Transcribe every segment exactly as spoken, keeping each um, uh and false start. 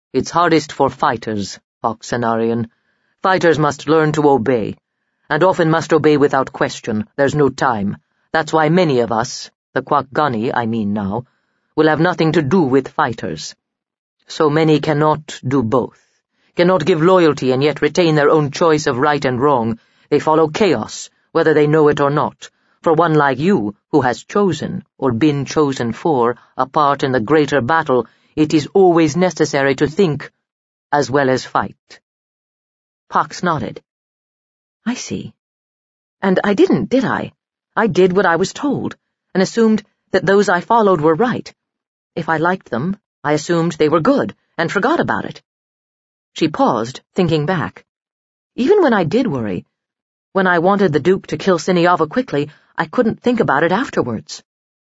It's hardest for fighters, Poxenarian. Fighters must learn to obey, and often must obey without question. There's no time. That's why many of us, the Quack-Gunny, I mean now, will have nothing to do with fighters. So many cannot do both, cannot give loyalty and yet retain their own choice of right and wrong. They follow chaos, whether they know it or not. For one like you, who has chosen, or been chosen for, a part in the greater battle, it is always necessary to think as well as fight. Pox nodded. I see. And I didn't, did I? I did what I was told, and assumed that those I followed were right. If I liked them, I assumed they were good, and forgot about it. She paused, thinking back. Even when I did worry, when I wanted the Duke to kill Siniava quickly, I couldn't think about it afterwards.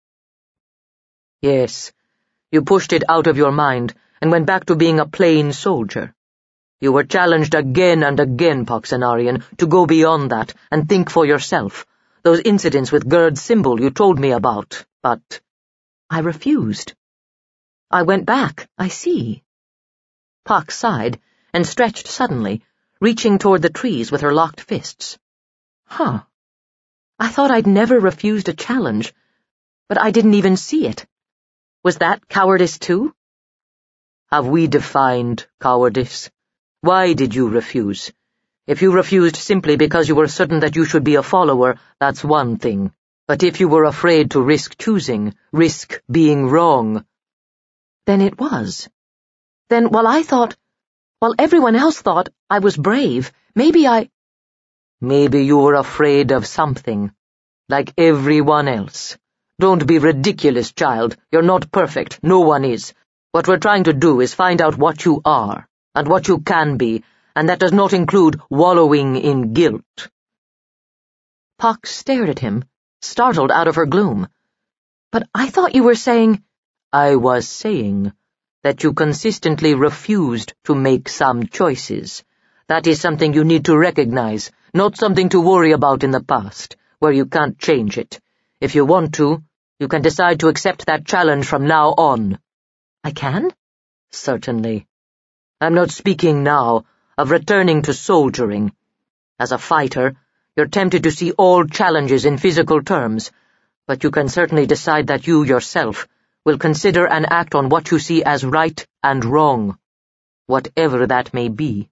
Yes, you pushed it out of your mind, and went back to being a plain soldier. You were challenged again and again, Poxenarian, to go beyond that, and think for yourself. Those incidents with Gerd's symbol you told me about, but I refused. I went back, I see. Pox sighed, and stretched suddenly, reaching toward the trees with her locked fists. Huh. I thought I'd never refused a challenge, but I didn't even see it. Was that cowardice too? Have we defined cowardice? Why did you refuse? If you refused simply because you were certain that you should be a follower, that's one thing. But if you were afraid to risk choosing, risk being wrong, then it was. Then while I thought, while everyone else thought I was brave, maybe I... Maybe you were afraid of something, like everyone else. Don't be ridiculous, child. You're not perfect. No one is. What we're trying to do is find out what you are, and what you can be, and that does not include wallowing in guilt. Pox stared at him, startled out of her gloom. But I thought you were saying... I was saying that you consistently refused to make some choices. That is something you need to recognize, not something to worry about in the past, where you can't change it. If you want to, you can decide to accept that challenge from now on. I can? Certainly. I'm not speaking now of returning to soldiering. As a fighter, you're tempted to see all challenges in physical terms, but you can certainly decide that you yourself will consider and act on what you see as right and wrong, whatever that may be.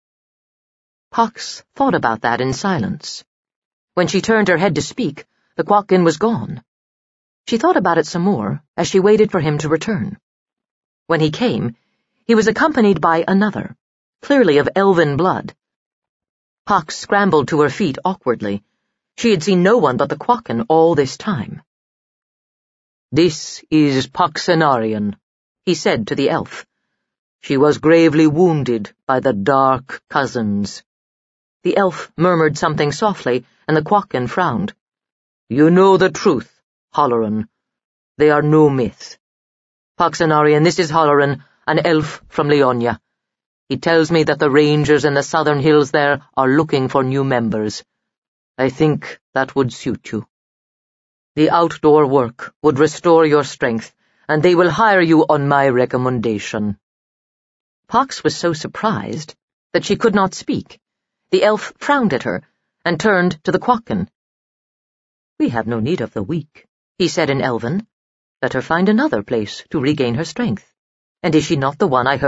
Pox thought about that in silence. When she turned her head to speak, the Quack-Gun was gone. She thought about it some more as she waited for him to return. When he came, he was accompanied by another, clearly of elven blood. Pox scrambled to her feet awkwardly. She had seen no one but the Quack-Gun all this time. This is Poxenarian, he said to the elf. She was gravely wounded by the Dark Cousins. The elf murmured something softly, and the Quack-Gun frowned. You know the truth, Halloran. They are no myth. Poxenarian, this is Halloran, an elf from Leonia. He tells me that the rangers in the southern hills there are looking for new members. I think that would suit you. The outdoor work would restore your strength, and they will hire you on my recommendation. Pox was so surprised that she could not speak. The elf frowned at her, and turned to the Quack-Gun. We have no need of the weak, he said in Elven. Let her find another place to regain her strength. And is she not the one I heard